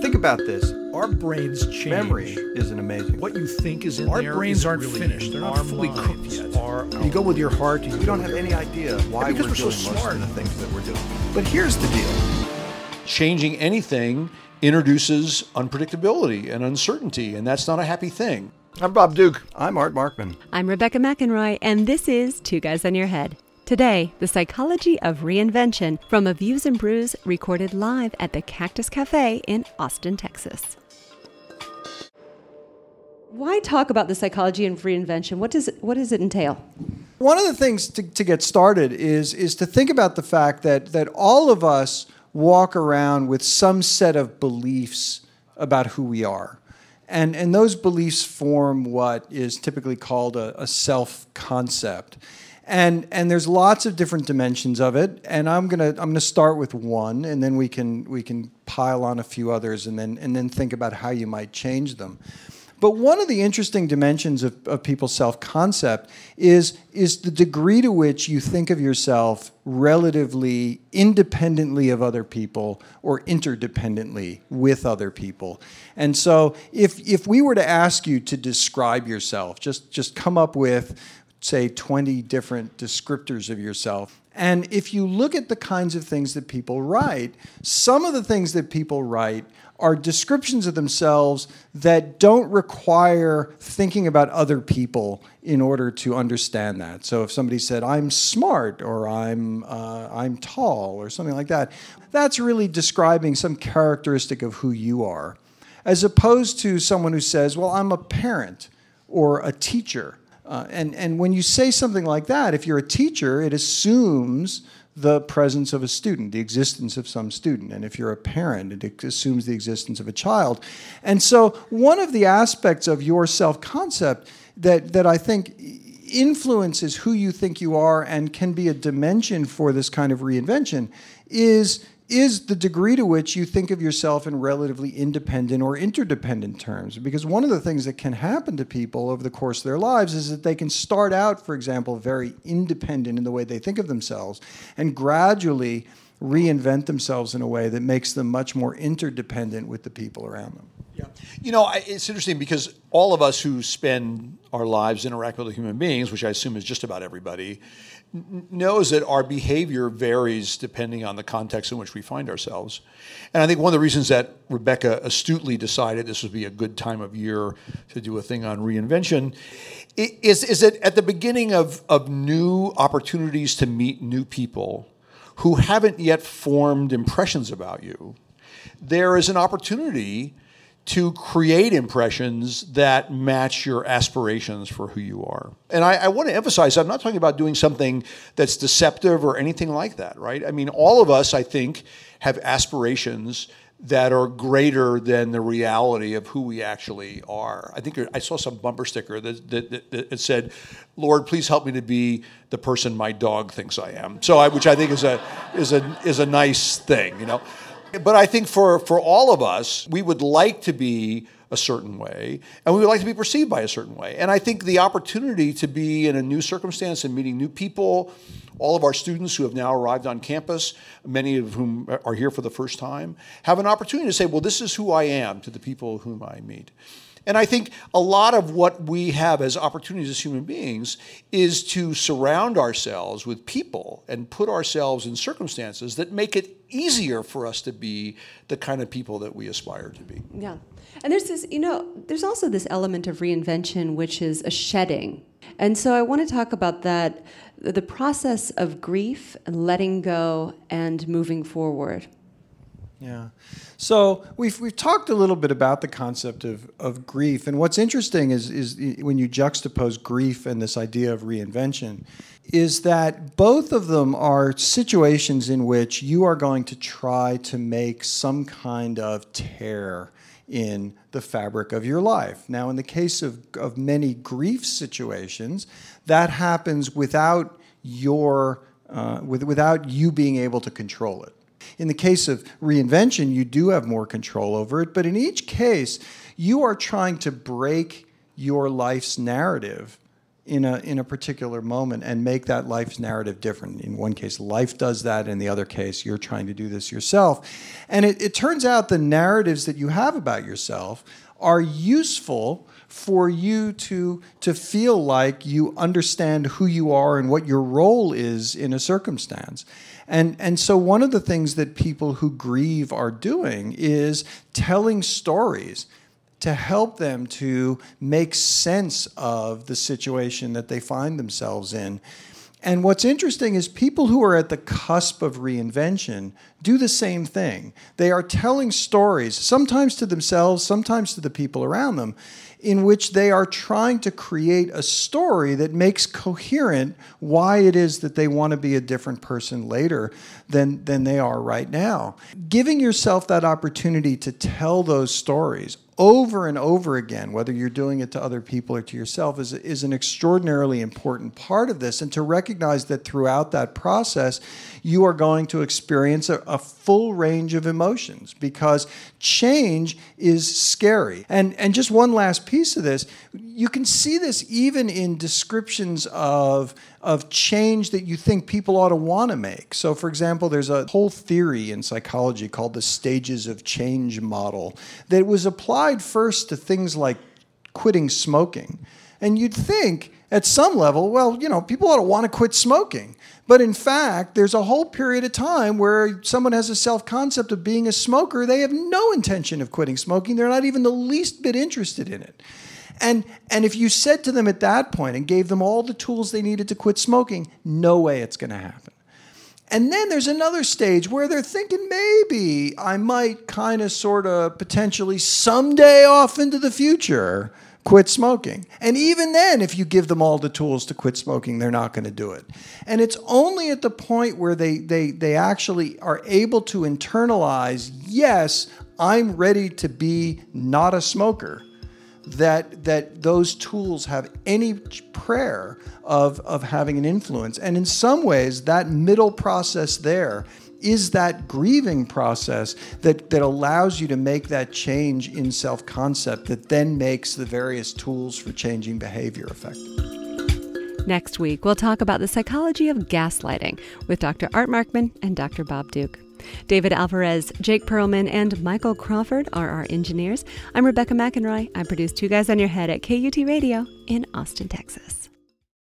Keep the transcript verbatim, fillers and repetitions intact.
Think about this. Our brains change. Memory isn't amazing. What you think is in Our there brains is aren't really finished. They're not our fully minds cooked yet. Are, you go with your heart. You We don't have any idea why because we're we're so doing most smart. of the things that we're doing. But here's the deal. Changing anything introduces unpredictability and uncertainty, and that's not a happy thing. I'm Bob Duke. I'm Art Markman. I'm Rebecca McEnroy, and this is Two Guys on Your Head. Today, the psychology of reinvention from a Views and Brews recorded live at the Cactus Cafe in Austin, Texas. Why talk about the psychology of reinvention? What does it, what does it entail? One of the things to, to get started is, is to think about the fact that, that all of us walk around with some set of beliefs about who we are. And, and those beliefs form what is typically called a, a self-concept. And, and there's lots of different dimensions of it. And I'm gonna I'm gonna start with one, and then we can we can pile on a few others, and then and then think about how you might change them. But one of the interesting dimensions of, of people's self-concept is, is the degree to which you think of yourself relatively independently of other people or interdependently with other people. And so if, if we were to ask you to describe yourself, just, just come up with, say, twenty different descriptors of yourself. And if you look at the kinds of things that people write, some of the things that people write are descriptions of themselves that don't require thinking about other people in order to understand that. So if somebody said, I'm smart, or I'm, uh, I'm tall, or something like that, that's really describing some characteristic of who you are, as opposed to someone who says, well, I'm a parent or a teacher. Uh, and, and when you say something like that, if you're a teacher, it assumes the presence of a student, the existence of some student. And if you're a parent, it assumes the existence of a child. And so one of the aspects of your self-concept that, that I think influences who you think you are and can be a dimension for this kind of reinvention is is the degree to which you think of yourself in relatively independent or interdependent terms. Because one of the things that can happen to people over the course of their lives is that they can start out, for example, very independent in the way they think of themselves, and gradually reinvent themselves in a way that makes them much more interdependent with the people around them. Yeah. You know, I, it's interesting because all of us who spend our lives interacting with human beings, which I assume is just about everybody, n- knows that our behavior varies depending on the context in which we find ourselves. And I think one of the reasons that Rebecca astutely decided this would be a good time of year to do a thing on reinvention is, is that at the beginning of, of new opportunities to meet new people who haven't yet formed impressions about you, there is an opportunity to create impressions that match your aspirations for who you are. And I, I want to emphasize, I'm not talking about doing something that's deceptive or anything like that, right? I mean, all of us, I think, have aspirations that are greater than the reality of who we actually are. I think I saw some bumper sticker that, that, that, that said, Lord, please help me to be the person my dog thinks I am. So I, which I think is a, is a, is a nice thing, you know? But I think for, for all of us, we would like to be a certain way, and we would like to be perceived by a certain way. And I think the opportunity to be in a new circumstance and meeting new people, all of our students who have now arrived on campus, many of whom are here for the first time, have an opportunity to say, well, this is who I am to the people whom I meet. And I think a lot of what we have as opportunities as human beings is to surround ourselves with people and put ourselves in circumstances that make it easier for us to be the kind of people that we aspire to be. Yeah. And there's this, you know, there's also this element of reinvention, which is a shedding. And so I want to talk about that, the process of grief and letting go and moving forward. Yeah. So we've we've talked a little bit about the concept of, of grief. And what's interesting is, is when you juxtapose grief and this idea of reinvention, is that both of them are situations in which you are going to try to make some kind of tear in the fabric of your life. Now, in the case of, of many grief situations, that happens without your uh, with, without you being able to control it. In the case of reinvention, you do have more control over it, but in each case, you are trying to break your life's narrative in a in a particular moment and make that life's narrative different. In one case, life does that. In the other case, you're trying to do this yourself. And it, it turns out the narratives that you have about yourself are useful for you to to feel like you understand who you are and what your role is in a circumstance. And and so one of the things that people who grieve are doing is telling stories to help them to make sense of the situation that they find themselves in. And what's interesting is people who are at the cusp of reinvention do the same thing. They are telling stories, sometimes to themselves, sometimes to the people around them, in which they are trying to create a story that makes coherent why it is that they want to be a different person later than, than they are right now. Giving yourself that opportunity to tell those stories over and over again, whether you're doing it to other people or to yourself, is, is an extraordinarily important part of this. And to recognize that throughout that process, you are going to experience a, a full range of emotions, because change is scary. And, and just one last piece of this, you can see this even in descriptions of, of change that you think people ought to want to make. So, for example, there's a whole theory in psychology called the stages of change model that was applied first to things like quitting smoking. And you'd think at some level, well, you know, people ought to want to quit smoking. But in fact, there's a whole period of time where someone has a self-concept of being a smoker. They have no intention of quitting smoking. They're not even the least bit interested in it. And, and if you said to them at that point and gave them all the tools they needed to quit smoking, no way it's going to happen. And then there's another stage where they're thinking, maybe I might kind of sort of potentially someday off into the future quit smoking. And even then, if you give them all the tools to quit smoking, they're not going to do it. And it's only at the point where they, they, they actually are able to internalize, yes, I'm ready to be not a smoker, that that those tools have any prayer of, of having an influence. And in some ways, that middle process there is that grieving process that, that allows you to make that change in self-concept that then makes the various tools for changing behavior effective. Next week, we'll talk about the psychology of gaslighting with Doctor Art Markman and Doctor Bob Duke. David Alvarez, Jake Perlman, and Michael Crawford are our engineers. I'm Rebecca McEnroy. I produce Two Guys on Your Head at K U T Radio in Austin, Texas.